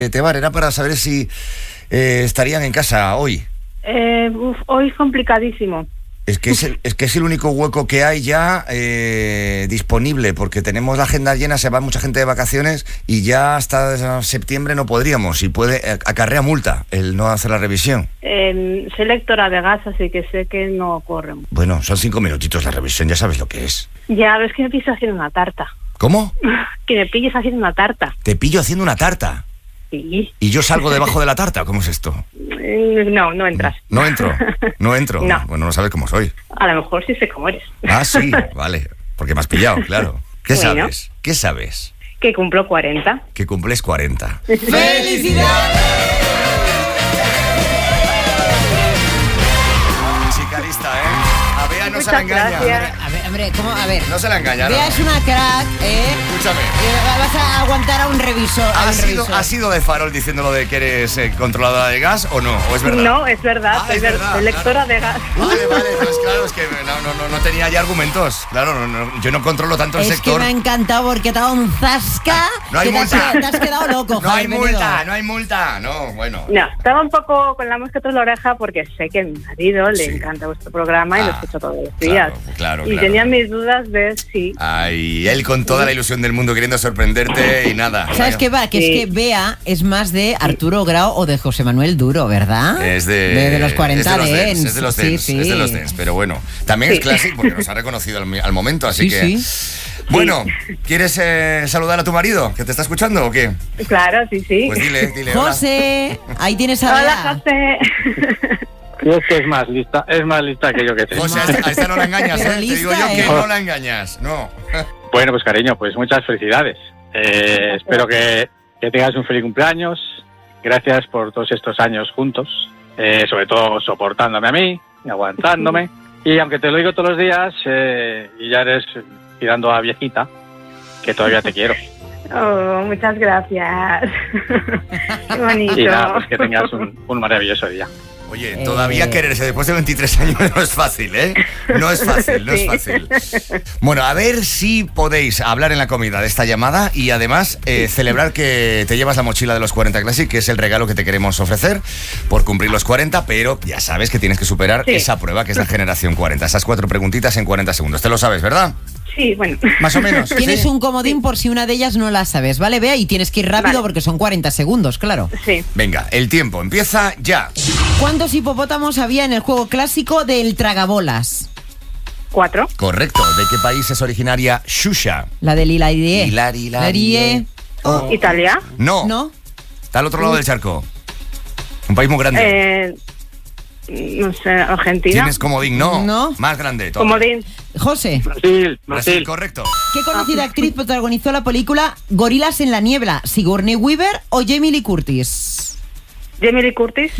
Tebar, era para saber si estarían en casa hoy. Hoy es complicadísimo. Es que es el único hueco que hay ya disponible, porque tenemos la agenda llena, se va mucha gente de vacaciones y ya hasta septiembre no podríamos, y acarrea multa el no hacer la revisión. Soy lectora de gas, así que sé que no ocurre. Bueno, son 5 minutitos la revisión, ya sabes lo que es. Ya, ves que me pillas haciendo una tarta. ¿Cómo? Que me pilles haciendo una tarta. ¿Te pillo haciendo una tarta? Sí. ¿Y yo salgo debajo de la tarta? ¿Cómo es esto? No entras. No entro. No. Bueno, no sabes cómo soy. A lo mejor sí sé cómo eres. Ah, sí, vale. Porque me has pillado, claro. ¿Qué Bueno. sabes? ¿Qué sabes? Que cumplo 40. Que cumples 40. ¡Felicidades! Chica lista, ¿eh? A Bea no se la Muchas engaña. gracias. Hombre, ¿cómo? A ver. No se la engaña, ¿no? Bea es una crack, ¿eh? Escúchame. Vas a aguantar a un revisor. ¿Has sido de farol diciéndolo de que eres controladora de gas o no? ¿O es verdad? No, es verdad. Ah, es verdad, soy lectora claro. de gas. Vale, pues claro, es que no tenía ya argumentos. Claro, yo no controlo tanto el Es sector. que me ha encantado porque te ha dado un zasca. No hay que multa. Te has quedado loco, No hay Javier Penedo. no hay multa. No, bueno. No, estaba un poco con la mosqueta en la oreja porque sé que a mi marido le Sí. encanta vuestro programa y lo escucho todos los días. Claro. Y tenía mis dudas de si... Ay, él con toda la ilusión del mundo queriendo sorprenderte y nada. ¿Sabes qué va? Que Sí. es que Bea es más de Arturo Grau o de José Manuel Duro, ¿verdad? Es de los 40 Dents. Es de los Sí, Dents, sí. es de los Dents. Pero bueno, también Sí. es clásico porque nos ha reconocido al momento, así que... Sí. Bueno, ¿quieres saludar a tu marido que te está escuchando o qué? Claro, sí. Pues dile hola. José, ahí tienes a Hola, Bea. José. Y es que es más lista que yo que sé. José, a esta no la engañas, Pero ¿eh? Te digo lista, yo que ¿eh? no la engañas, no. Bueno, pues cariño, pues muchas felicidades. Espero que tengas un feliz cumpleaños. Gracias por todos estos años juntos. Sobre todo soportándome a mí y aguantándome. Y aunque te lo digo todos los días, y ya eres tirando a viejita, que todavía te quiero. Oh, muchas gracias. Qué bonito. Y nada, pues que tengas un maravilloso día. Oye, todavía quererse después de 23 años no es fácil, ¿eh? No es fácil. Bueno, a ver si podéis hablar en la comida de esta llamada y además celebrar que te llevas la mochila de los 40 Classic, que es el regalo que te queremos ofrecer por cumplir los 40, pero ya sabes que tienes que superar esa prueba que es la generación 40. Esas 4 preguntitas en 40 segundos. Te lo sabes, ¿verdad? Sí, bueno. Más o menos. Tienes ¿sí? un comodín por si una de ellas no la sabes, ¿vale, Bea? Y tienes que ir rápido Vale. porque son 40 segundos, claro. Sí. Venga, el tiempo empieza ya. ¿Cuántos hipopótamos había en el juego clásico del tragabolas? 4. Correcto. ¿De qué país es originaria Xuxa? La del Hilarie. Hilarie. Oh. ¿Italia? No. ¿No? Está al otro lado del charco. Un país muy grande. No sé, Argentina. ¿Tienes comodín? No. No. Más grande. todo. Comodín. José, Brasil. Correcto. ¿qué conocida actriz protagonizó la película Gorilas en la niebla? ¿Sigourney Weaver o Jamie Lee Curtis? Jamie Lee Curtis.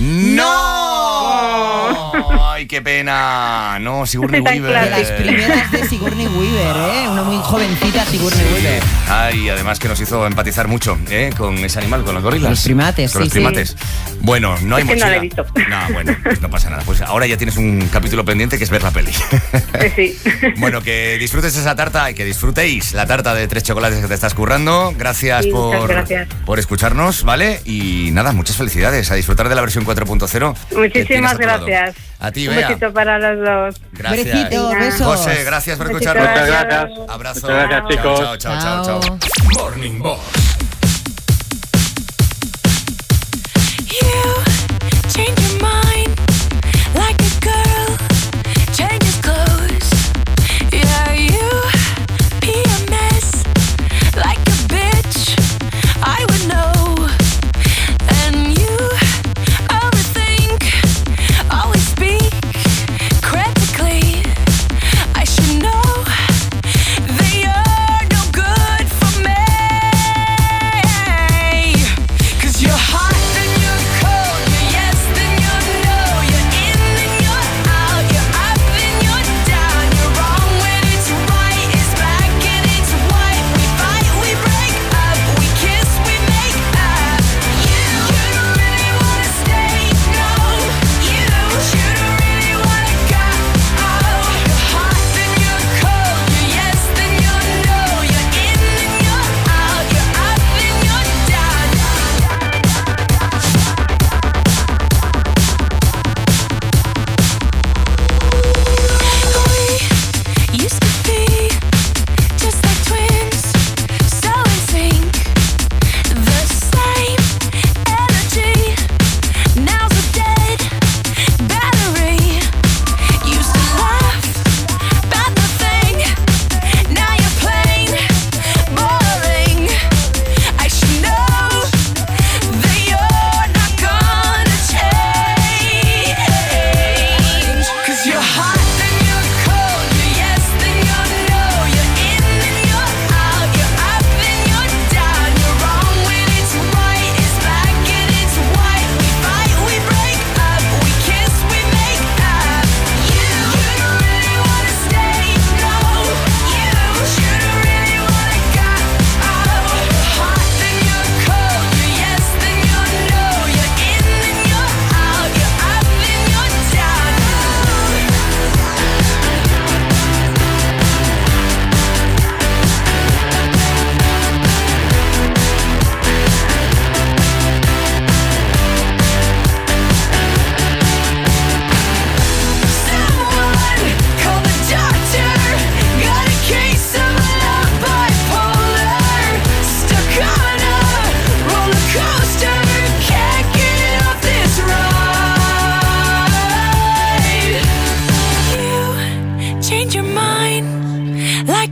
¡No! ¡Ay, qué pena! No, Sigourney Tan Weaver. De claro. las primeras de Sigourney Weaver, ¿eh? Una muy jovencita Sigourney Weaver. Ay, además que nos hizo empatizar mucho, con ese animal, con los gorilas. Los primates, Con sí, los primates. Bueno, no hay Es que no mochila. la he visto. No, bueno, pues no pasa nada. Pues ahora ya tienes un capítulo pendiente que es ver la peli. Sí. Bueno, que disfrutes esa tarta y que disfrutéis la tarta de 3 chocolates que te estás currando. Gracias, Sí, muchas gracias. por escucharnos, ¿vale? Y nada, muchas felicidades. A disfrutar de la versión 4.0. que tienes Muchísimas a tu lado. gracias. A ti, Un Bea. besito para los dos. Gracias. Besito, Venga. besos. José, gracias por Besito, escucharnos. Muchas adiós. gracias. Abrazo. Muchas gracias, chicos. Chao. Chao. Morning Box. You change your mind like a girl changes clothes. Yeah, you PMS like a bitch. I would know. And you overthink, always speak critically. I should know that you're no good for me.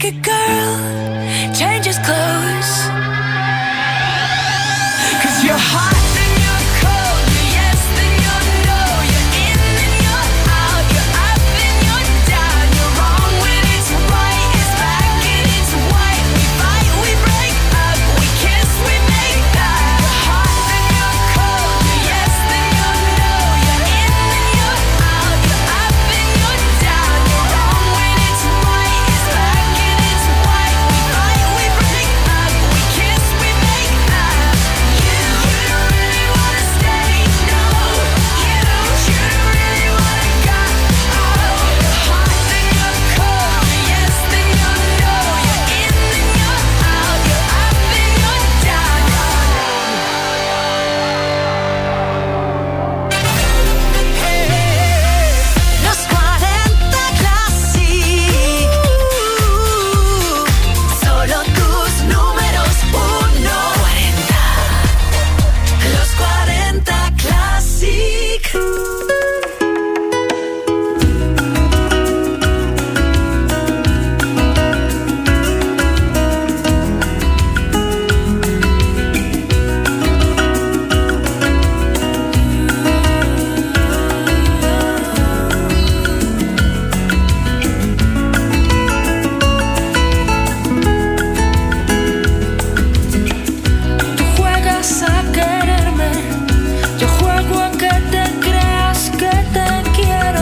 a girl changes clothes. 'Cause you're hot then you're cold, you're yes then you're no, you're in then you're out, you're up then you're down, you're wrong when it's right, it's black and it's white. We fight, we break up, we kiss, we make up. You're hot then you're cold, you're yes then you're no, you're in then you're out, you're up then you're down, you're wrong when it's right, it's black and it's white. We fight, we break up, we kiss, we make up. You don't really wanna stay, no. You don't really wanna go. You're hot then you're cold, you're yes then you're no, you're in then you're out, you're up then you're down. Los 40 Classic. Solo tus números 1. 40. Los 40 Classic. Tú juegas a quererme, yo juego a que te creas que te quiero.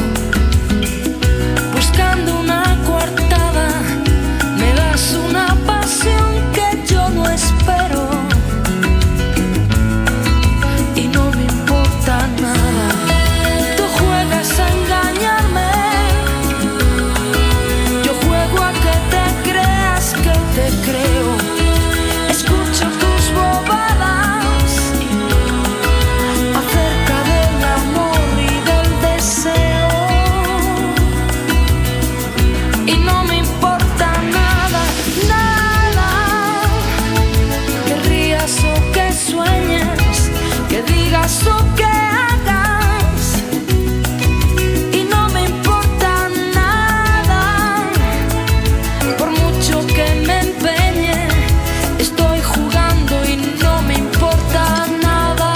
Buscando una coartada, me das una pasión que yo no espero. Y no me importa nada, tú juegas a engañarme. Yo juego a que te creas que te creo. Escucho tus bobadas acerca del amor y del deseo. Y no me importa nada, nada. Que rías o que sueñes, que digas o que hagas. Y no me importa nada. Por mucho que me empeñe, estoy jugando y no me importa nada.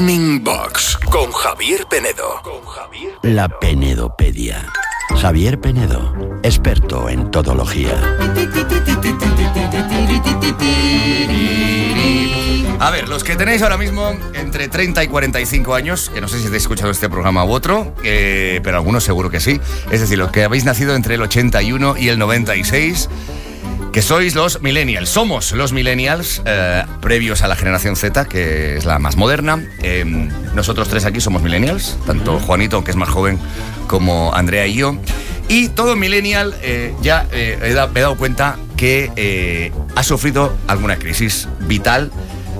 Morning Box con Javier Penedo. La Penedopedia. Javier Penedo, experto en todología. A ver, los que tenéis ahora mismo entre 30 y 45 años, que no sé si estáis escuchando este programa u otro, pero algunos seguro que sí, es decir, los que habéis nacido entre el 81 y el 96, que sois los millennials. Somos los millennials previos a la generación Z, que es la más moderna. Nosotros tres aquí somos millennials, tanto Juanito, que es más joven, como Andrea y yo. Y todo millennial me he dado cuenta que ha sufrido alguna crisis vital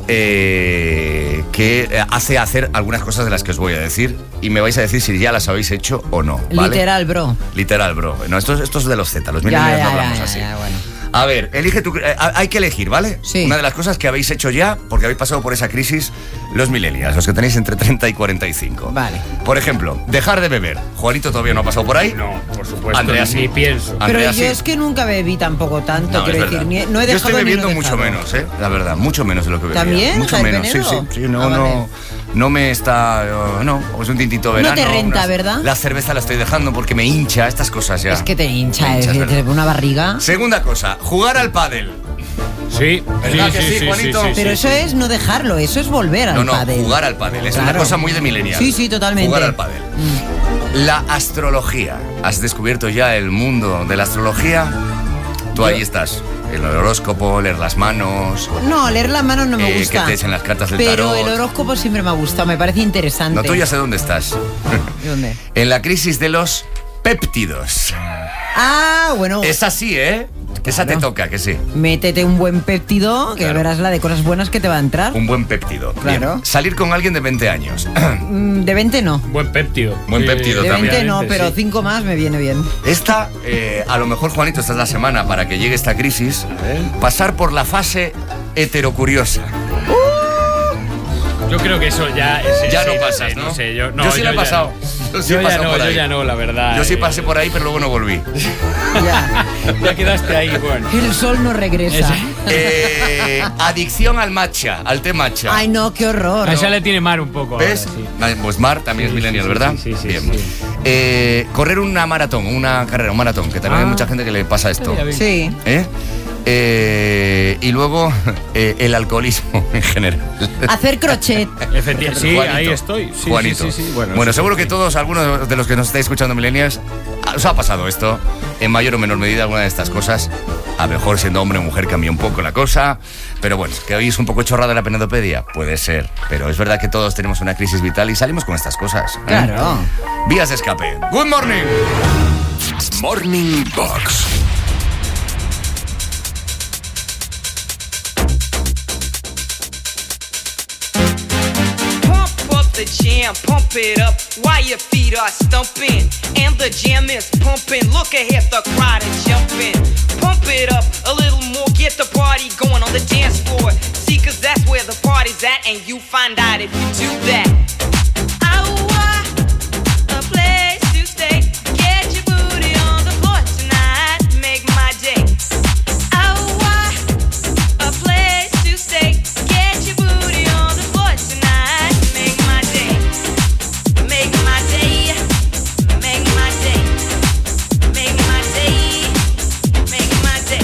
que hace hacer algunas cosas de las que os voy a decir, y me vais a decir si ya las habéis hecho o no, ¿vale? Literal, bro. Literal, bro. No, esto es de los Z, los millennials no hablamos así. Bueno. A ver, elige tu... hay que elegir, ¿vale? Sí. Una de las cosas que habéis hecho ya, porque habéis pasado por esa crisis, los millennials, los que tenéis entre 30 y 45. Vale. Por ejemplo, dejar de beber. Juanito todavía no ha pasado por ahí. No, por supuesto, Andrea sí. ni pienso. Pero Andrea yo sí. es que nunca bebí tampoco tanto, No, quiero es decir, verdad. no he Yo dejado estoy ni bebiendo no he mucho dejado. menos, la verdad, mucho menos de lo que bebía. ¿También? Mucho ¿Javier menos, sí, Penedo? sí. Vale. No me está... no, es un tintito verano. te renta, ¿verdad? La cerveza la estoy dejando porque me hincha, estas cosas ya. Es que te hincha, Me hincha, es te verdad. una barriga. Segunda cosa, jugar al pádel. Sí, ¿Verdad que sí, Juanito? Pero eso es no dejarlo, eso es volver al No, pádel. jugar al pádel. Es una Claro. cosa muy de millennial. Sí, totalmente. Jugar al pádel. La astrología. ¿Has descubierto ya el mundo de la astrología? Tú ahí estás. El horóscopo, leer las manos. No, leer las manos no me gusta. Que te echen las cartas del pero tarot. el horóscopo siempre me ha gustado, me parece interesante. No, tú ya sé dónde estás. ¿Dónde? En la crisis de los péptidos. Ah, bueno. Es así, ¿eh? Esa te Claro. toca, que sí. Métete un buen péptido, que Claro. verás la de cosas buenas que te va a entrar. Un buen péptido. Claro. Bien. Salir con alguien de 20 años. De 20 no. Buen péptido. Buen péptido De también. 20 no, pero Sí. 5 más me viene bien. Esta, a lo mejor, Juanito, esta es la semana para que llegue esta crisis. Pasar por la fase heterocuriosa. Yo creo que eso ya... Ya sí, no pasas, sé, ¿no? No sé, yo sí la he ya pasado. no. Yo sí he Yo ya pasado no, por yo ahí. ya no, la verdad. Yo sí pasé por ahí, pero luego no volví. Ya. Ya quedaste ahí, bueno. El sol no regresa. Adicción al matcha, al té matcha. Ay, no, qué horror. A esa le tiene Mar un poco. ¿Ves? Ahora, sí. Pues Mar también es Sí, millennial, sí, ¿verdad? sí, sí, Bien. sí. Correr una maratón, un maratón, que también hay mucha gente que le pasa esto. Ya vi. Sí. Y luego el alcoholismo en general. Hacer crochet. Efectivamente, sí, Juanito. ahí estoy. Sí, Juanito. sí, sí, sí. Bueno, sí, seguro sí. que todos, algunos de los que nos estáis escuchando millennials, os ha pasado esto, en mayor o menor medida, alguna de estas cosas. A lo mejor siendo hombre o mujer cambia un poco la cosa, pero bueno, que hoy es un poco chorrada la penedopedia, puede ser, pero es verdad que todos tenemos una crisis vital y salimos con estas cosas. Claro. Vías de escape. Good morning. Morning Box. Pump up the jam, pump it up while your feet are stumping. And the jam is pumping. Look ahead, the crowd is jumping. Pump it up a little more, get the party going on the dance floor. See, cause that's where the party's at, and you find out if you do that. A place to stay. Get your booty on the floor tonight. Make my day. A place to stay. Get your booty on the floor tonight. Make my day. Make my day. Make my day. Make my day. Make my day.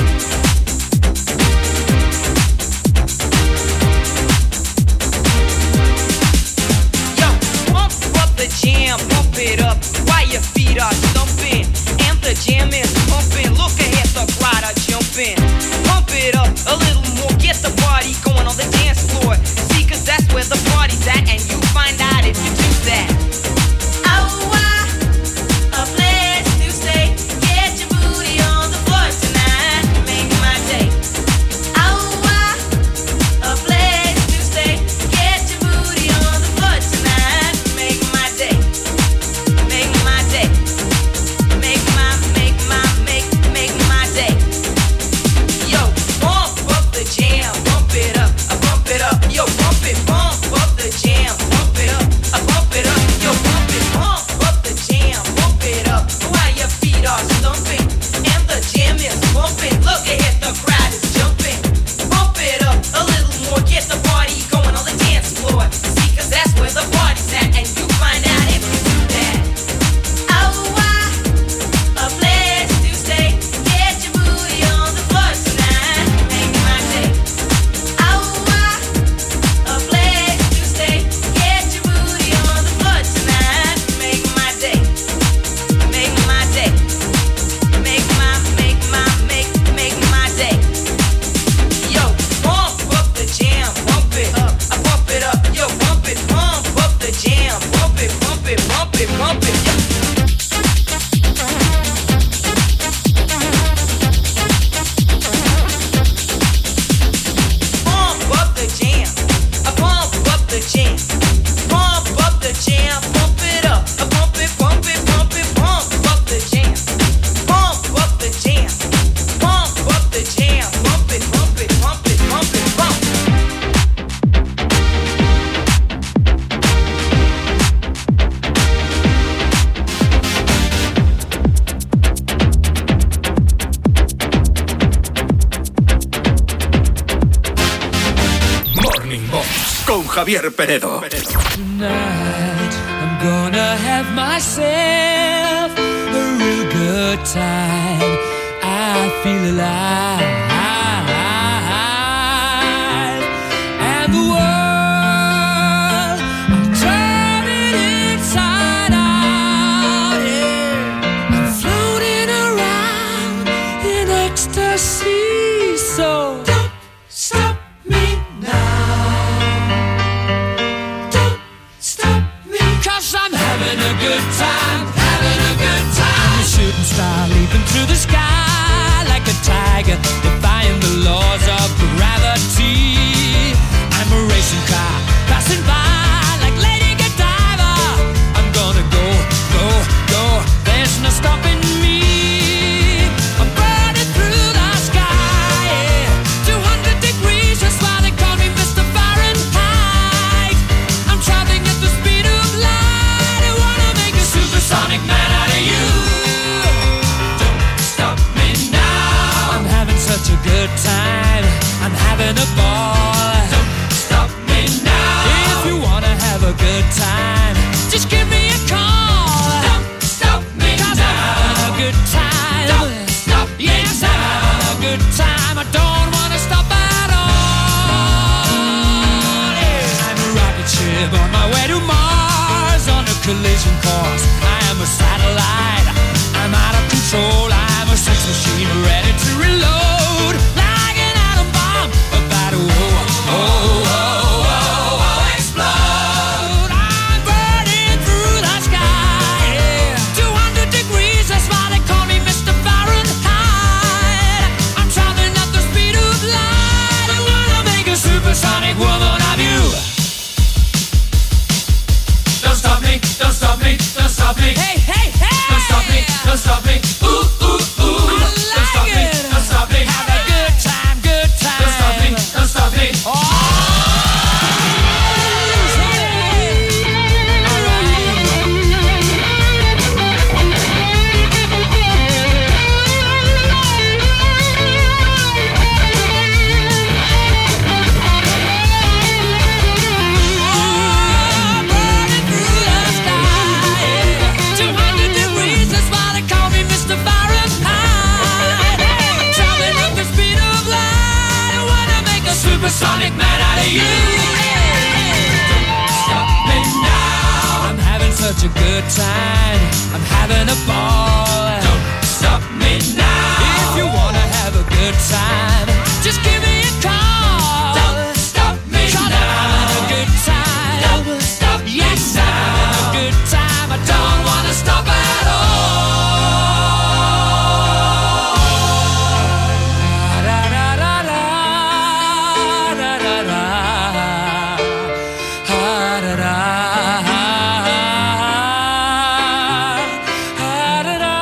Javier Penedo. Tonight, I'm gonna have myself a real good time. I feel alive. And the world, I'm turning inside out. Yeah. I'm floating around in ecstasy. So don't stop me now. Don't stop me. 'Cause I'm having a good time, having a good time. I'm a shooting star leaping through the sky like a tiger, defying the laws of gravity. I'm a racing car passing by like Lady Godiva. I'm gonna go, go, go. There's no stopping me. I'm burning through the sky, yeah. 200 degrees, that's why they call me Mr. Fahrenheit. I'm traveling at the speed of light. I wanna make a supersonic man out of you. Don't stop me now. I'm having such a good time. I'm having a ball. Don't stop me now. If you wanna have a good time, just give me a call. Don't stop me 'cause now. I'm having a good time. Don't stop me yes, now. I'm having a good time. I don't wanna stop at all. Yeah. I'm a rocket ship on my way to Mars on a collision course. I am a satellite. I'm out of control. I'm a sex machine ready to reload like an atom bomb about to explode. I'm burning through the sky, yeah. 200 degrees, that's why they call me Mr. Fahrenheit. I'm traveling at the speed of light. I wanna make a supersonic woman of you. Don't stop me, don't stop me, don't stop me. Hey, hey, hey! Don't stop me, don't stop me. Ooh, ooh, ooh. I like don't stop me, don't stop me. Have a good time, good time. Don't stop me, don't stop me. Oh! Burning through the sky, 200 degrees, that's why they call me Mr. Fahrenheit. Traveling at the speed of light, I wanna make a supersonic man out of you. Don't stop me now. I'm having such a good time. I'm having a ball. Don't stop me now. If you wanna have a good time, just give me a call. Don't stop me now. I'm having a good time. Don't stop yes, I'm having a good time. I don't wanna stop at all. Da, da, da, da, da, da, da. Ah, da, da. Ah, da, da.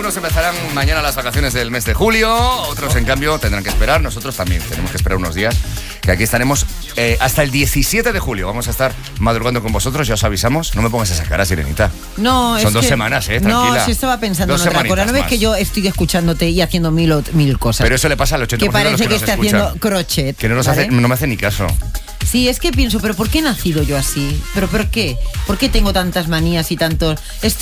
Algunos empezarán mañana las vacaciones del mes de julio, otros en cambio tendrán que esperar, nosotros también tenemos que esperar unos días, que aquí estaremos hasta el 17 de julio. Vamos a estar madrugando con vosotros, ya os avisamos. No me pongas esa cara, Sirenita. No, Son es 2 que- semanas, tranquila. No, si estaba pensando 2 en otra cosa. semanitas ¿No ves más. que yo estoy escuchándote y haciendo mil cosas? Pero eso le pasa al 80% que parece de los que que nos esté escuchan. haciendo crochet. Que no, ¿vale? no me hace ni caso. Sí, es que pienso, pero ¿por qué he nacido yo así? ¿Pero por qué? ¿Por qué tengo tantas manías y tantos...?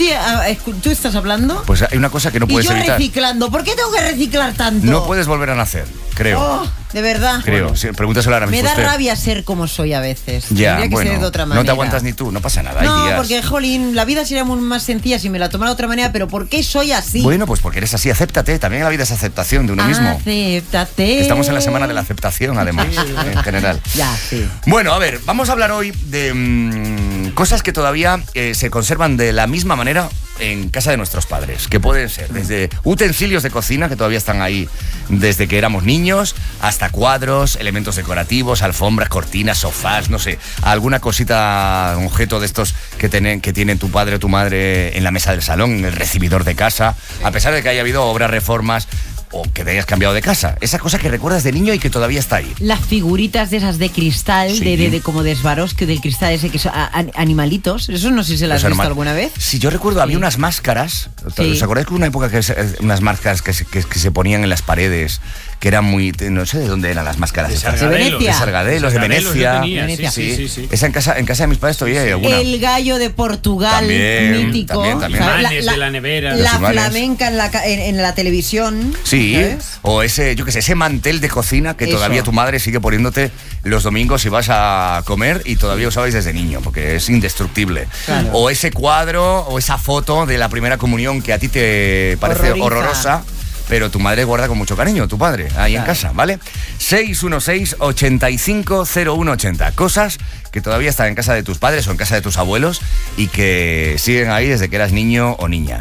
¿Tú estás hablando? Pues hay una cosa que no Y puedes yo evitar. reciclando. ¿Por qué tengo que reciclar tanto? No puedes volver a nacer, creo. Oh, de verdad. Creo. Sí, pregúntaselo ahora Me mismo da usted. rabia ser como soy a veces. Ya, Tendría que bueno, ser de otra manera. no te aguantas ni tú, no pasa nada. Hay No, días. porque, jolín, la vida sería muy más sencilla si me la tomara de otra manera, pero ¿por qué soy así? Bueno, pues porque eres así, acéptate. También la vida es aceptación de uno mismo. Acéptate. Estamos en la semana de la aceptación, además, en general. Ya, sí. Bueno, a ver, vamos a hablar hoy de cosas que todavía se conservan de la misma manera en casa de nuestros padres, que pueden ser desde utensilios de cocina, que todavía están ahí desde que éramos niños, hasta cuadros, elementos decorativos, alfombras, cortinas, sofás, no sé, alguna cosita, un objeto de estos que tienen tu padre o tu madre en la mesa del salón, en el recibidor de casa, a pesar de que haya habido obras, reformas o que te hayas cambiado de casa. Esa cosa que recuerdas de niño y que todavía está ahí. Las figuritas de esas de cristal, Sí. de como de Swarovski, del cristal ese que son animalitos. Eso no sé si se las has Los visto arma- alguna vez. Sí, yo recuerdo, había unas máscaras. Sí. ¿Os acordáis que hubo una época unas máscaras que se ponían en las paredes, que eran muy... No sé de dónde eran las máscaras. De estas. Sargadelos. Venecia. De Sargadelos, de Sargadelos Venecia. yo tenía, Venecia. sí. Esa en casa de mis padres todavía hay alguna. El gallo de Portugal, También, mítico. también. Imanes de la nevera. Los La imanes. flamenca en la televisión. Sí, ¿sabes? o ese, yo qué sé, ese mantel de cocina que Eso. todavía tu madre sigue poniéndote los domingos si vas a comer y todavía usabais desde niño, porque es indestructible. Claro. O ese cuadro o esa foto de la primera comunión que a ti te parece Horroriza. horrorosa, pero tu madre guarda con mucho cariño, tu padre, ahí en casa, ¿vale? 616-850180. Cosas que todavía están en casa de tus padres o en casa de tus abuelos y que siguen ahí desde que eras niño o niña.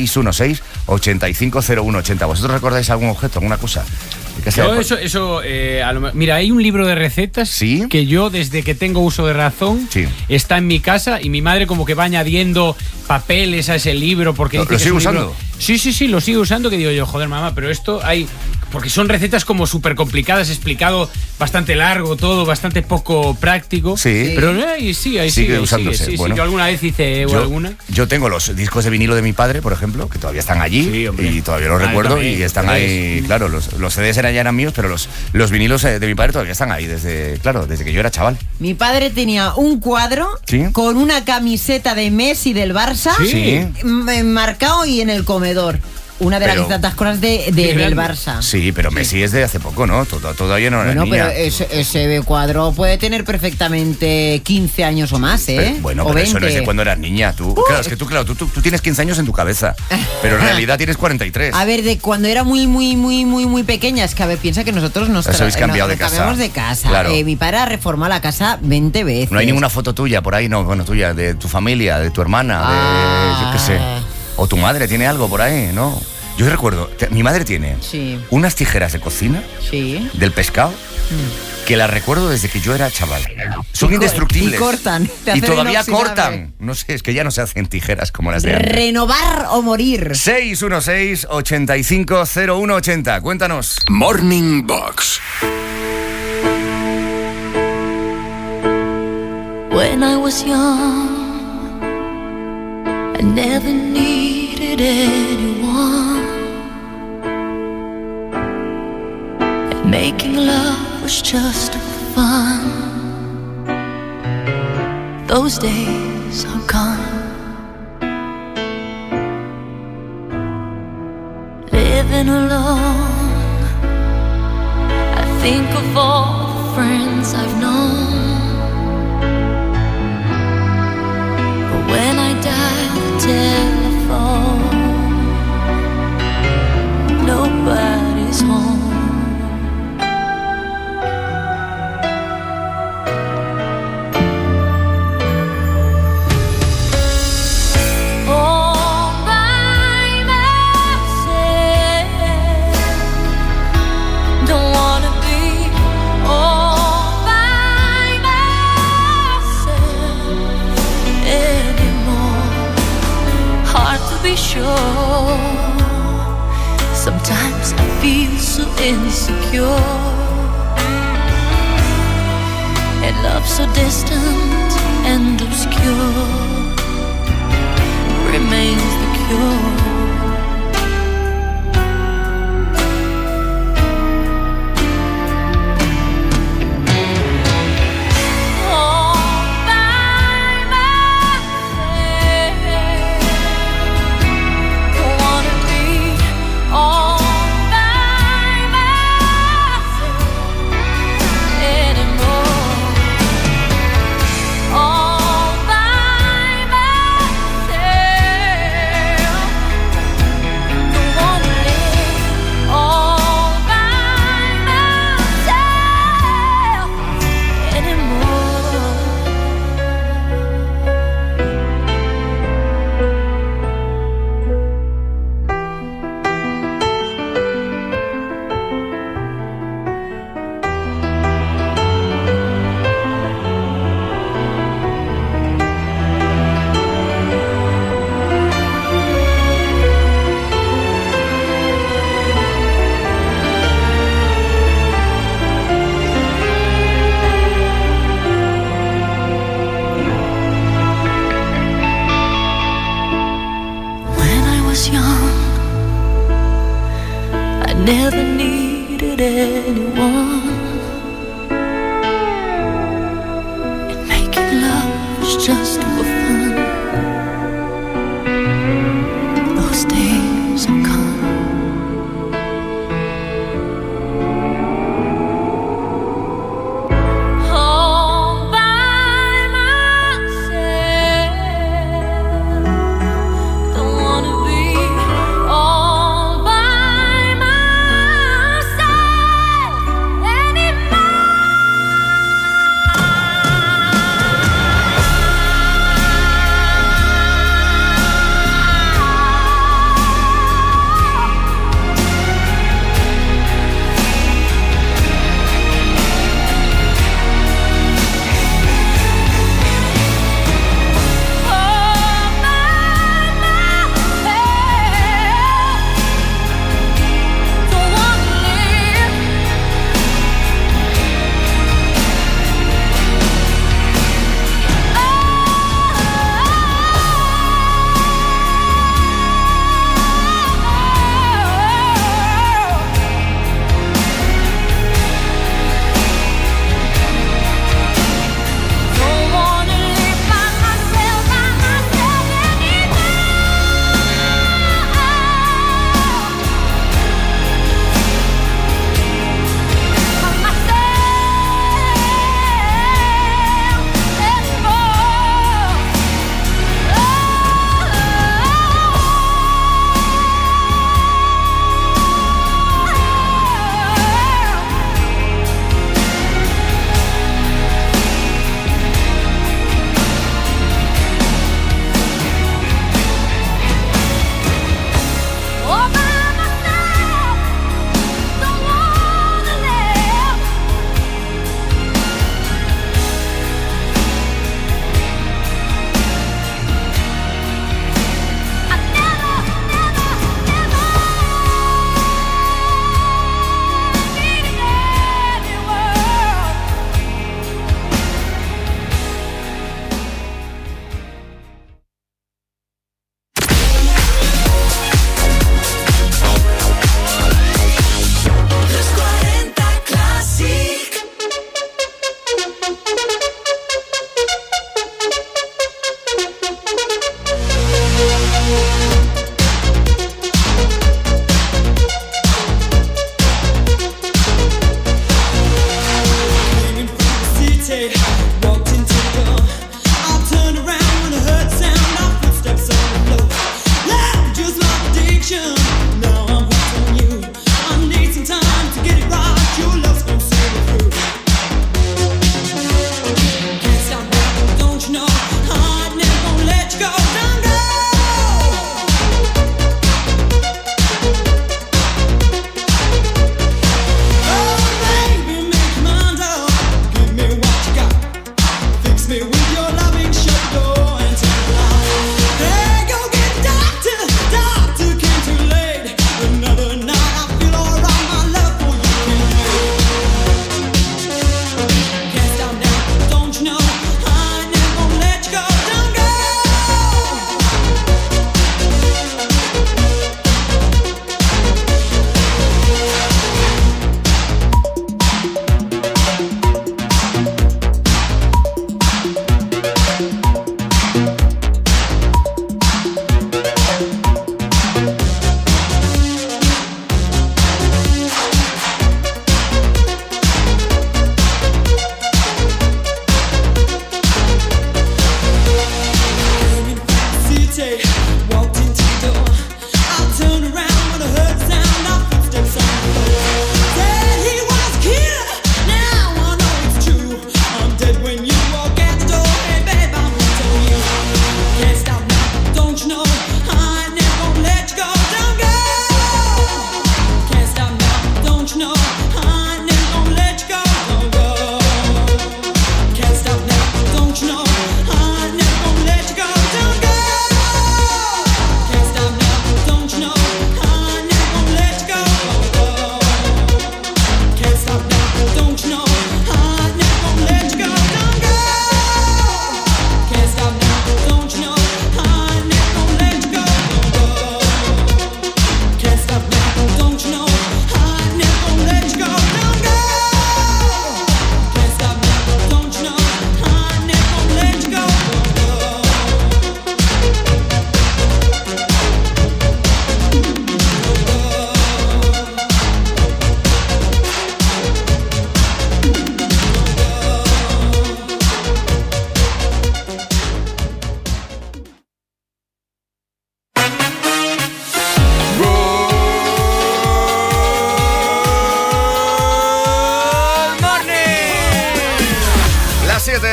616-850180. ¿Vosotros recordáis algún objeto, alguna cosa? ¿De qué sea? Yo mira, hay un libro de recetas ¿Sí? que yo desde que tengo uso de razón Sí. está en mi casa y mi madre como que va añadiendo papeles a ese libro porque ¿Lo dice que sigue es un libro- usando? Sí, lo sigue usando, que digo yo, joder mamá, pero esto hay... Porque son recetas como súper complicadas, explicado bastante largo todo, bastante poco práctico. Sí. Pero ahí sigue usándose. Sí, Bueno, yo alguna vez hice alguna. Yo tengo los discos de vinilo de mi padre, por ejemplo, que todavía están allí Sí, hombre. y todavía los Ah, recuerdo también, y están los ahí, claro, los CDs ya eran míos, pero los vinilos de mi padre todavía están ahí desde que yo era chaval. Mi padre tenía un cuadro Sí. con una camiseta de Messi del Barça Sí. marcado y en el comedor. Una de Pero- las tantas cosas del grande. Barça. Sí, pero Messi es de hace poco, ¿no? Todavía no era Bueno, niña. pero ese cuadro puede tener perfectamente 15 años o más, ¿eh? Pero, bueno, o pero eso no es de 20. cuando eras niña. Claro, es que tú tienes 15 años en tu cabeza, pero en realidad tienes 43. A ver, de cuando era muy pequeña, es que a ver, piensa que nosotros nos Os habéis cambiado de nos casa. cambiamos de casa. Claro. Mi padre ha reformado la casa 20 veces. No hay ninguna foto tuya por ahí, no, bueno, tuya, de tu familia, de tu hermana, yo qué sé. O tu madre tiene algo por ahí, ¿no? Yo recuerdo, mi madre tiene Sí. unas tijeras de cocina Sí. del pescado que las recuerdo desde que yo era chaval. Son indestructibles. y cortan, te Y hacen todavía inoxidable. cortan. No sé, es que ya no se hacen tijeras como las de antes. Renovar o morir. 616-850180. Cuéntanos. Morning Box. When I was young, I never needed anyone. And making love was just fun. Those days are gone. Living alone, I think of all the friends I've known. When I dial the telephone, nobody's home. All by myself, don't wanna be all by myself anymore. Sometimes I feel so insecure, and love so distant and obscure remains the cure. Never needed anyone, and making love was just for fun. Those days are gone. All by myself, don't wanna be all by anymore.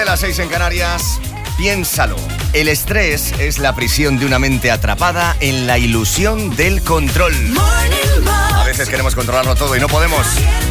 7, las 6 en Canarias. Piénsalo. El estrés es la prisión de una mente atrapada en la ilusión del control. A veces queremos controlarlo todo y no podemos.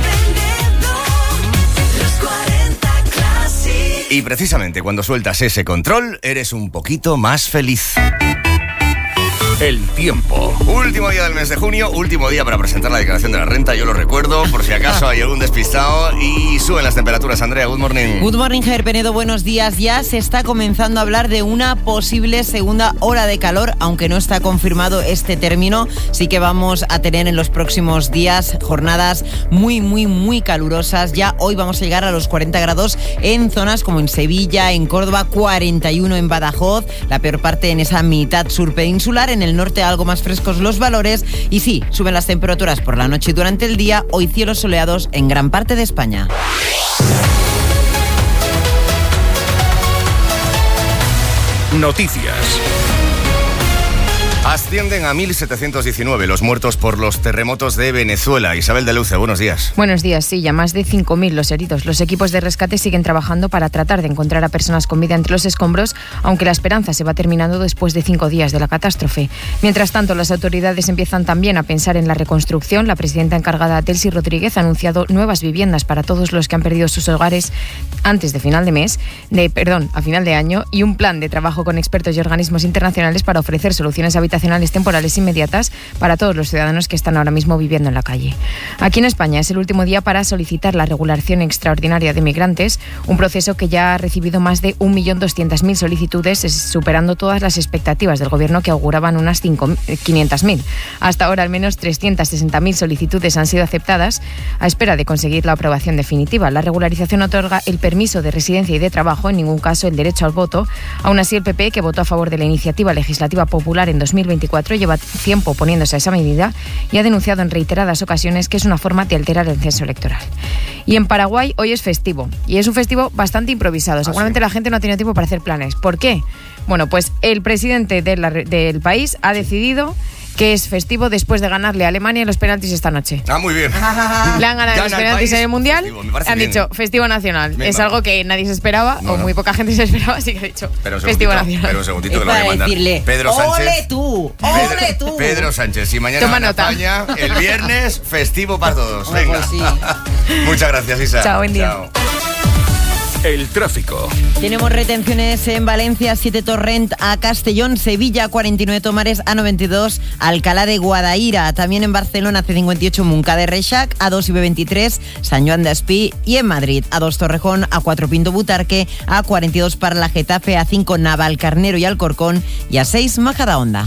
Y precisamente cuando sueltas ese control, eres un poquito más feliz. El tiempo. Último día del mes de junio, último día para presentar la declaración de la renta, yo lo recuerdo, por si acaso hay algún despistado. Y suben las temperaturas, Andrea, good morning. Good morning, Javier Penedo, buenos días. Ya se está comenzando a hablar de una posible segunda ola de calor, aunque no está confirmado este término. Sí que vamos a tener en los próximos días jornadas muy calurosas. Ya hoy vamos a llegar a los 40 grados en zonas como en Sevilla, en Córdoba, 41 en Badajoz, la peor parte en esa mitad sur peninsular. En el norte algo más frescos los valores y sí, suben las temperaturas por la noche y durante el día. Hoy cielos soleados en gran parte de España. Noticias. Ascienden a 1.719 los muertos por los terremotos de Venezuela. Isabel de Luce, buenos días. Buenos días, sí, ya más de 5.000 los heridos. Los equipos de rescate siguen trabajando para tratar de encontrar a personas con vida entre los escombros, aunque la esperanza se va terminando después de 5 días de la catástrofe. Mientras tanto, las autoridades empiezan también a pensar en la reconstrucción. La presidenta encargada, Delcy Rodríguez, ha anunciado nuevas viviendas para todos los que han perdido sus hogares antes de a final de año, y un plan de trabajo con expertos y organismos internacionales para ofrecer soluciones habitacionales temporales inmediatas para todos los ciudadanos que están ahora mismo viviendo en la calle. Aquí en España es el último día para solicitar la regulación extraordinaria de migrantes, un proceso que ya ha recibido más de 1.200.000 solicitudes, superando todas las expectativas del gobierno, que auguraban unas 500.000. Hasta ahora al menos 360.000 solicitudes han sido aceptadas, a espera de conseguir la aprobación definitiva. La regularización otorga el permiso de residencia y de trabajo, en ningún caso el derecho al voto. Aún así, el PP, que votó a favor de la iniciativa legislativa popular en 2024, lleva tiempo oponiéndose a esa medida y ha denunciado en reiteradas ocasiones que es una forma de alterar el censo electoral. Y en Paraguay hoy es festivo, y es un festivo bastante improvisado. Seguramente la gente no ha tenido tiempo para hacer planes. ¿Por qué? Bueno, pues el presidente del país ha decidido que es festivo después de ganarle a Alemania en los penaltis esta noche. Ah, muy bien. Le han ganado los penaltis en el Mundial, han dicho festivo nacional. Venga. Es algo que nadie se esperaba, o muy poca gente se esperaba, así que ha dicho festivo nacional. Pero un segundito, Es que lo voy a para mandar. decirle, Pedro Sánchez. ¡ole tú! ¡Ole tú! Pedro Sánchez, si mañana Toma gana nota. España, el viernes, festivo para todos. Hombre, Venga. pues sí. Muchas gracias, Isa. Chao, buen día. Chao. El tráfico. Tenemos retenciones en Valencia, 7 Torrent a Castellón, Sevilla, 49 Tomares, A92, Alcalá de Guadaira. También en Barcelona, C58, Montcada de Reixac, A2 y B23, San Joan d'Espí. Y en Madrid, A2 Torrejón, A4 Pinto Butarque, A42 Parla Getafe, A5 Navalcarnero y Alcorcón y A6 Majadahonda.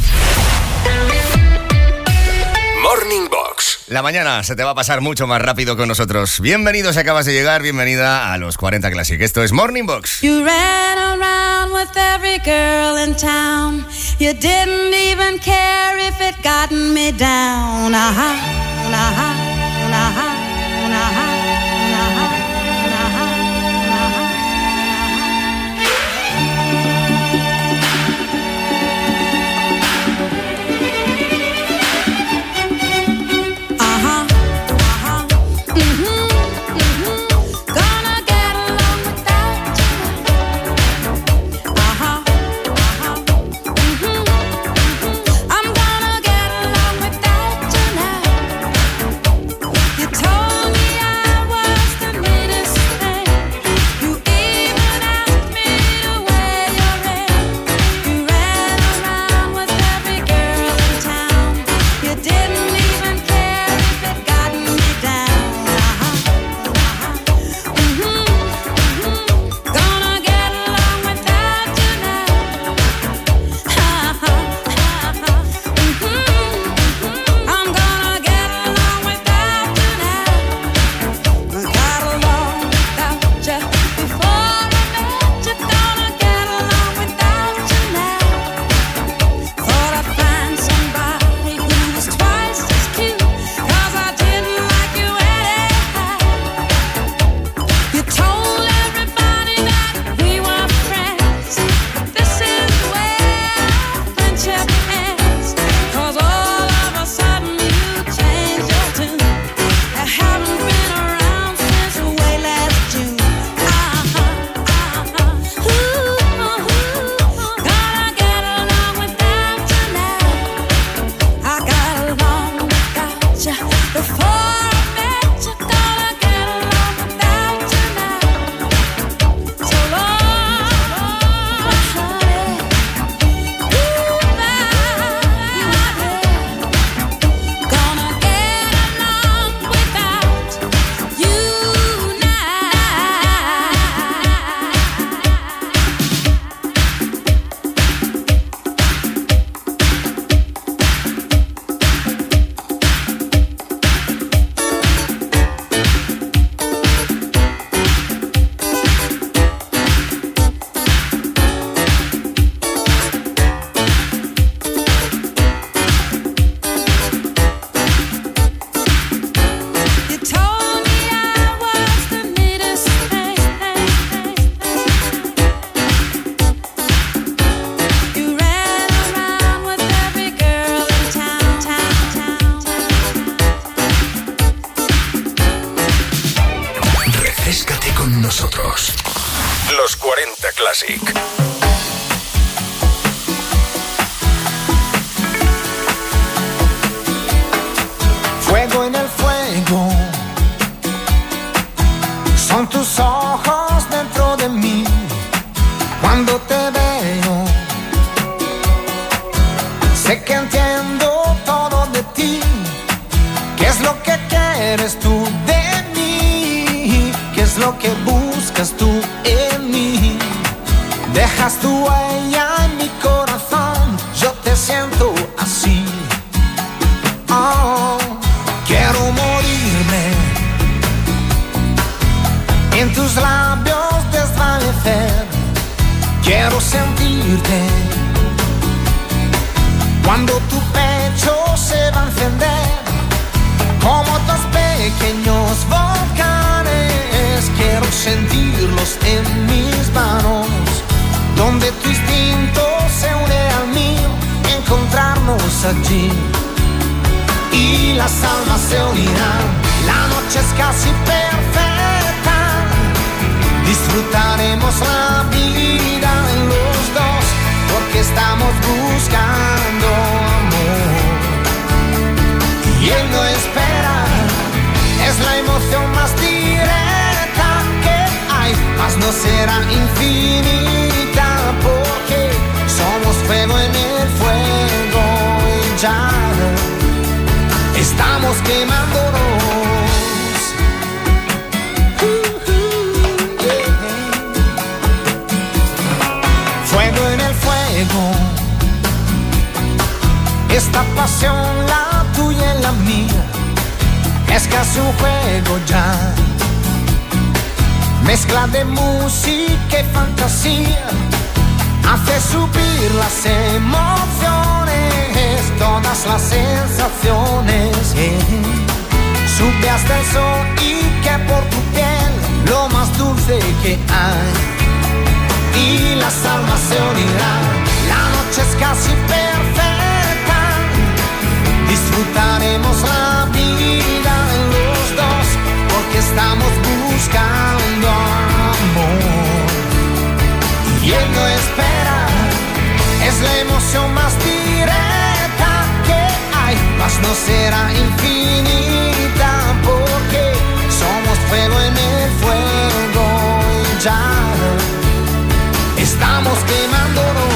Morning Box. La mañana se te va a pasar mucho más rápido con nosotros. Bienvenido si acabas de llegar, bienvenida a los 40 Classic. Esto es Morning Box. You ran around with every girl in town. You didn't even care if it gotten me down. Gonna get along without you. I'm gonna get along without you now. nosotros. Los 40 Classic. Fuego en el fuego, son tus ojos dentro de mí. Cuando te veo, sé que entiendo todo de ti. ¿Qué es lo que quieres tú de mí? ¿Qué es lo que buscas tú en mí? Dejas tu huella en mi corazón, yo te siento así. Oh. Quiero morirme en tus labios desvanecer. Quiero sentirte cuando tu pecho se va a encender como dos pequeños volcanes. Quiero sentirlos en mis manos, donde tu instinto se une al mío, encontrarnos allí. Y las almas se unirán, la noche es casi perfecta. Disfrutaremos la vida los dos, porque estamos buscando amor. Y él no espera, es la emoción más directa que hay, mas no será infinita, porque somos fuego en el fuego y ya estamos quemándonos. Fuego en el fuego, esta pasión, la tuya y la mía, es casi un juego ya. Mezcla de música y fantasía, hace subir las emociones, todas las sensaciones. Sube hasta el sol y que por tu piel lo más dulce que hay. Y las almas se unirán, la noche es casi perfecta. Disfrutaremos la vida los dos, porque estamos buscando amor. Y él no espera, es la emoción más directa que hay, mas no será infinita, porque somos fuego en el fuego y ya estamos quemándonos.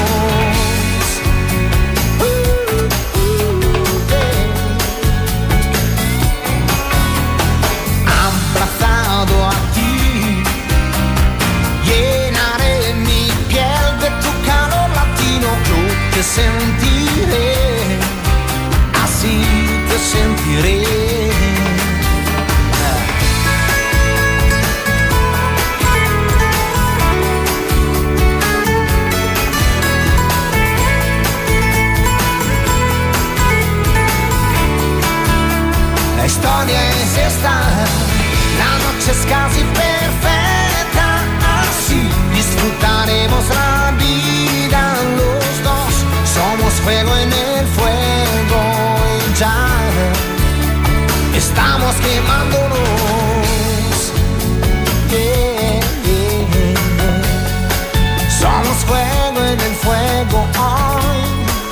Abrazado a ti, llenaré mi piel de tu calor latino. Yo te sentiré, así te sentiré. La historia es esta, la noche es casi perfecta, así disfrutaremos la vida los dos. Somos fuego en el fuego y ya estamos quemándonos. Somos fuego en el fuego hoy.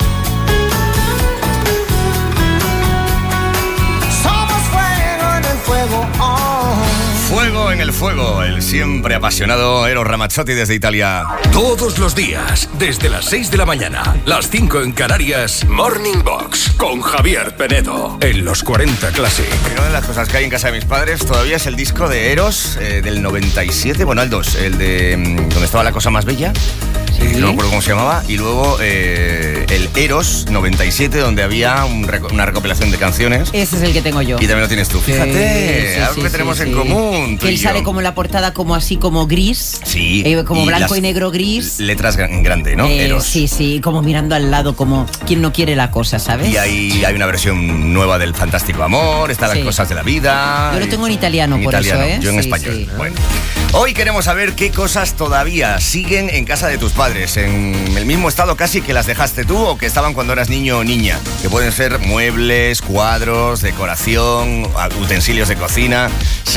Fuego en el fuego, el siempre apasionado Eros Ramazzotti desde Italia. Todos los días, desde las 6 de la mañana, las 5 en Canarias, Morning Box, con Javier Penedo, en los 40 Classic. Una de las cosas que hay en casa de mis padres todavía es el disco de Eros del 97, bueno, el 2, el de donde estaba La Cosa Más Bella. Sí. No me acuerdo cómo se llamaba. Y luego el Eros 97, donde había una recopilación de canciones. Ese es el que tengo yo. Y también lo tienes tú. Fíjate, Sí, algo que tenemos en común. tú Que y él yo. sale como en la portada, como así, como gris. Sí. Como blanco las y negro gris. Letras en grande, ¿no? Eros. Sí, como mirando al lado, como quien no quiere la cosa, ¿sabes? Y ahí hay una versión nueva del Fantástico Amor, están las Sí. cosas de la vida. Yo lo tengo en italiano, En por italiano, eso, ¿eh? yo en Sí, español. sí. Bueno. Hoy queremos saber qué cosas todavía siguen en casa de tus padres. padres en el mismo estado casi que las dejaste tú o que estaban cuando eras niño o niña, que pueden ser muebles, cuadros, decoración, utensilios de cocina.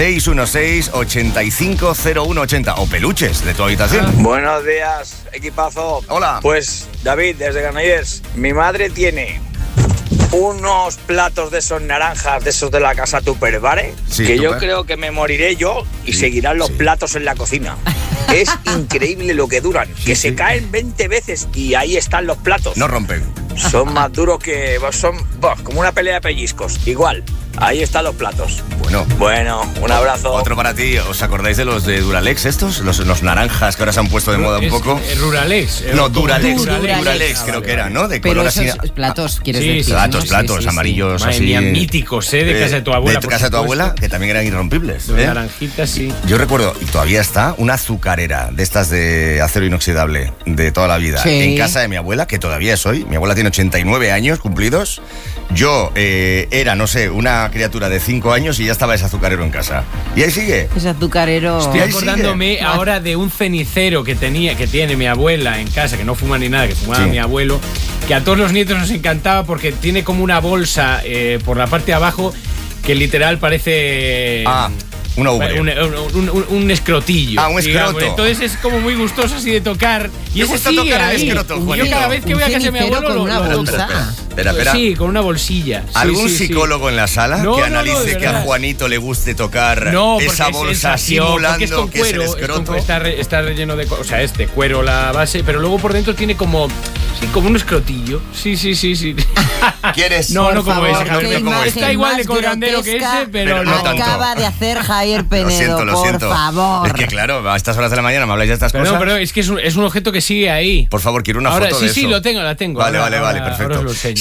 616-850180 o peluches de tu habitación. Buenos días, equipazo. Hola. Pues David, desde Granollers. Mi madre tiene unos platos de esos naranjas, de esos de la casa Tupperware, Sí, que yo Tupper. creo que me moriré yo y seguirán los platos en la cocina. Es increíble lo que duran, que se caen 20 veces y ahí están los platos. No rompen. Son más duros que... son como una pelea de pellizcos. Igual, ahí están los platos. Bueno, un abrazo. Otro para ti. ¿Os acordáis de los de Duralex estos? Los naranjas que ahora se han puesto de moda un poco. Ruralex. No, Duralex. Duralex. Duralex creo que era, ¿no? De Pero color esos así. platos, quieres Sí, decir, Platos, ¿no? platos, Sí, sí, sí. amarillos Madre así. mía, míticos, de casa de tu abuela. De por casa de tu supuesto. abuela, que también eran irrompibles. Los ¿eh? naranjitas, sí. Yo recuerdo, y todavía está, una azucarera de estas de acero inoxidable de toda la vida. Sí. En casa de mi abuela, que todavía soy. Mi abuela tiene 89 años cumplidos. Yo era, no sé, una criatura de 5 años y ya estaba ese azucarero en casa. Y ahí sigue. Ese azucarero. Estoy ahí acordándome sigue. ahora de un cenicero que tiene mi abuela en casa, que no fuma ni nada, que fumaba Sí. mi abuelo, que a todos los nietos nos encantaba porque tiene como una bolsa por la parte de abajo que literal parece... una ubre. Un escrotillo. Un digamos. escroto. Entonces es como muy gustoso así de tocar. Y ¿Te ese gusta sigue tocar el ahí. escroto, Yo Juanito? cada vez que voy a casa de mi cenicero abuelo con una bolsa. Espera. Sí, con una bolsilla. Sí, ¿Algún sí, sí. psicólogo en la sala No, que no, no, analice de que a verdad. Juanito le guste tocar No, porque esa es bolsa sensación, porque simulando es con que es el cuero, escroto? está relleno de... O sea, cuero la base, pero luego por dentro tiene como... Sí, como un escrotillo. Sí. ¿Quieres? No, no Por como favor, ese, qué Javier. imagen Está igual de más colgandero que grotesca ese, pero no tanto. acaba de hacer Javier Penedo, Lo por siento. favor. Es que claro, a estas horas de la mañana me habláis de estas Pero cosas. no, pero es que es un objeto que sigue ahí. Por favor, quiero una Ahora, foto sí, de sí, eso. la tengo. Vale, Ahora perfecto. os lo enseño.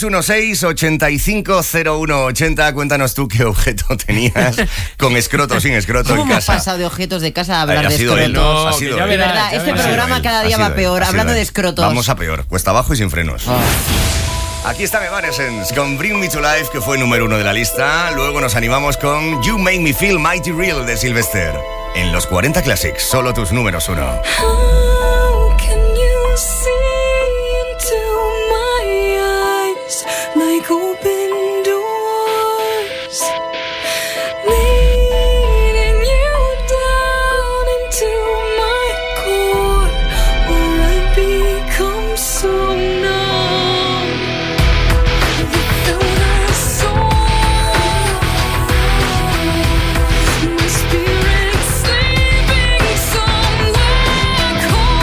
616-850180. Cuéntanos tú qué objeto tenías con escroto o sin escroto ¿Cómo en hemos casa. pasado de objetos de casa a hablar Ha de sido él, escrotos? ¿no? Ha sido ya él. De verás, verdad, ya este verás. programa cada día va peor, hablando de escrotos. Vamos a peor, cuesta abajo y sin frenos. Aquí está Evanescence con Bring Me to Life, que fue número 1 de la lista. Luego nos animamos con You Make Me Feel Mighty Real de Sylvester. En los 40 Classics, solo tus números 1. How can you see into my eyes like open doors, leading you down into my core, where I become so numb without a soul. My spirit sleeping somewhere cold.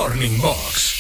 Morning Box.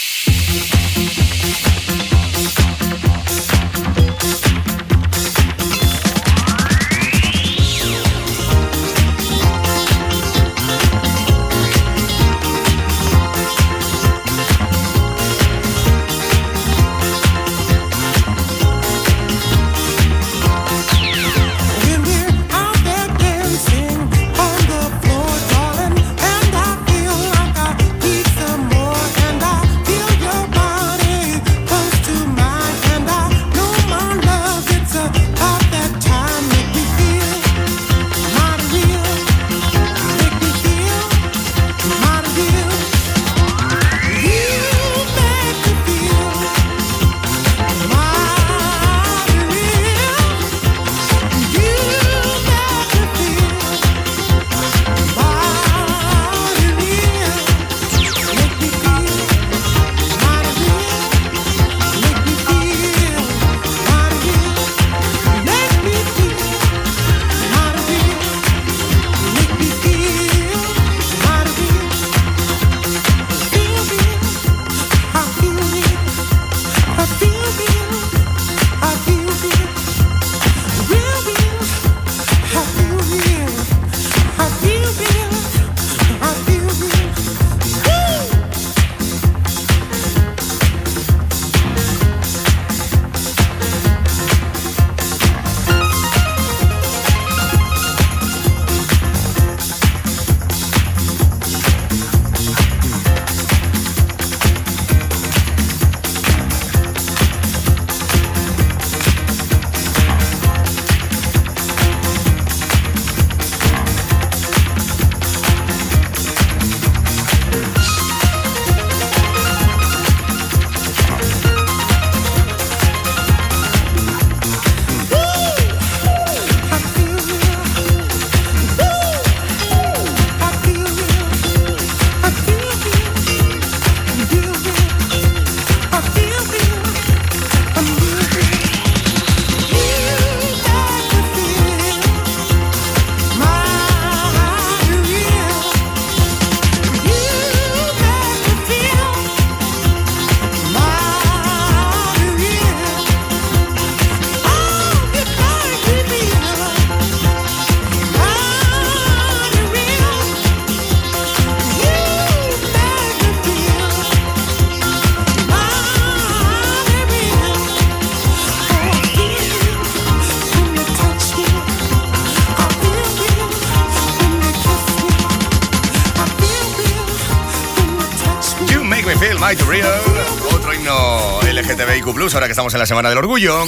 My to Real, otro himno LGTBIQ+, ahora que estamos en la Semana del Orgullo.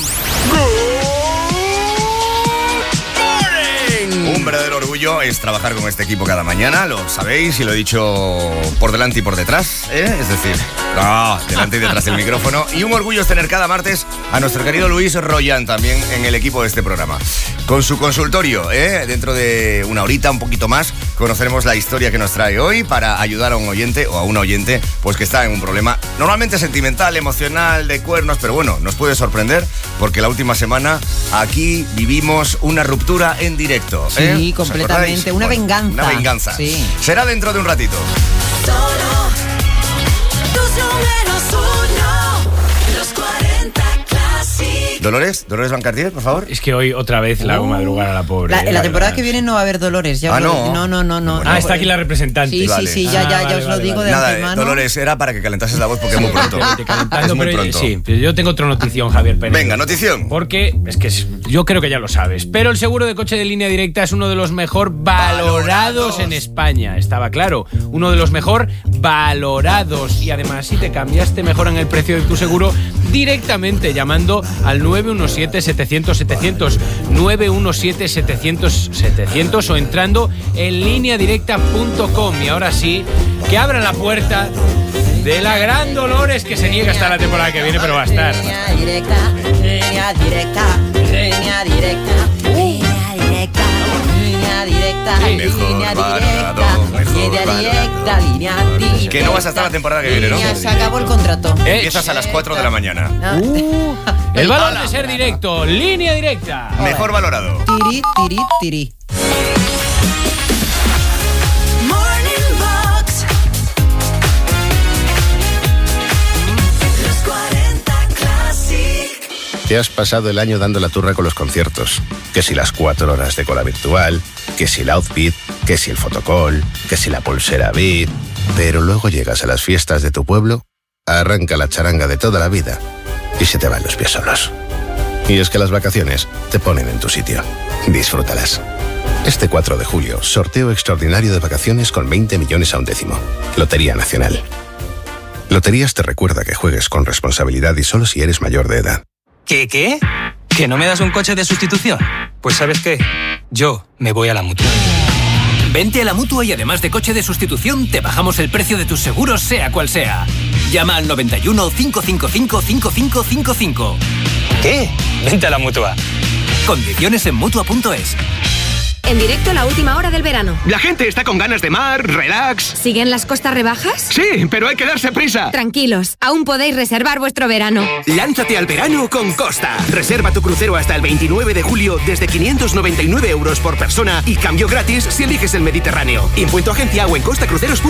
Un verdadero orgullo es trabajar con este equipo cada mañana, lo sabéis y lo he dicho por delante y por detrás, es decir, delante y detrás del micrófono. Y un orgullo es tener cada martes a nuestro querido Luis Royan también en el equipo de este programa. Con su consultorio, dentro de una horita, un poquito más, conoceremos la historia que nos trae hoy para ayudar a un oyente o a una oyente pues que está en un problema normalmente sentimental, emocional, de cuernos, pero bueno, nos puede sorprender porque la última semana aquí vivimos una ruptura en directo. Sí, completamente, una venganza. Una venganza. Sí. Será dentro de un ratito. Solo tus números uno, los 40 Classic. Dolores Bancartier, por favor. Es que hoy otra vez la hago madrugar a la pobre. En la temporada que viene no va a haber Dolores. Ya no. Está aquí la representante. Sí, vale. sí, ya os lo digo de Nada, antemano. Dolores, era para que calentases la voz porque es muy pronto. Calentando, Es muy pero pronto. sí, yo tengo otra notición, Javier Pérez. Venga, notición. Porque es que yo creo que ya lo sabes, pero el seguro de coche de Línea Directa es uno de los mejor valorados en España. Estaba claro, uno de los mejor valorados. Y además, si te cambias, te mejoran el precio de tu seguro directamente llamando al 917-700-700, 917-700-700 o entrando en lineadirecta.com. Y ahora sí, que abran la puerta de la gran Dolores, que se niega hasta la temporada que viene, pero va a estar. Línea directa, línea directa, línea directa, línea directa, línea directa, línea directa, línea directa. Que no vas a estar la temporada que viene, ¿no? Se acabó el contrato. Empiezas a las 4 de la mañana. El valor de ser directo, Línea Directa. Mejor valorado. Tiri, tiri, tiri. Morning Box, Te has pasado el año dando la turra con los conciertos. Que si las 4 horas de cola virtual, que si el outfit, que si el fotocall, que si la pulsera VIP. Pero luego llegas a las fiestas de tu pueblo, arranca la charanga de toda la vida y se te van los pies solos. Y es que las vacaciones te ponen en tu sitio. Disfrútalas. Este 4 de julio, sorteo extraordinario de vacaciones con 20 millones a un décimo. Lotería Nacional. Loterías te recuerda que juegues con responsabilidad y solo si eres mayor de edad. ¿Qué? ¿Que no me das un coche de sustitución? Pues ¿sabes qué? Yo me voy a la Mutua. Vente a la Mutua y además de coche de sustitución, te bajamos el precio de tus seguros, sea cual sea. Llama al 91 555 5555. ¿Qué? Vente a la Mutua. Condiciones en Mutua.es. En directo la última hora del verano. La gente está con ganas de mar, relax. ¿Siguen las costas rebajas? Sí, pero hay que darse prisa. Tranquilos, aún podéis reservar vuestro verano. Lánzate al verano con Costa. Reserva tu crucero hasta el 29 de julio desde 599 € por persona y cambio gratis si eliges el Mediterráneo. Impuesto agencia o en costacruceros.com.